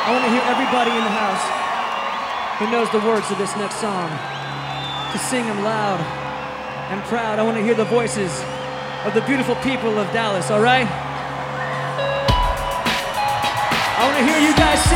I want to hear everybody in the house who knows the words of this next song to sing them loud and proud. I want to hear the voices of the beautiful people of Dallas, all right? I want to hear you guys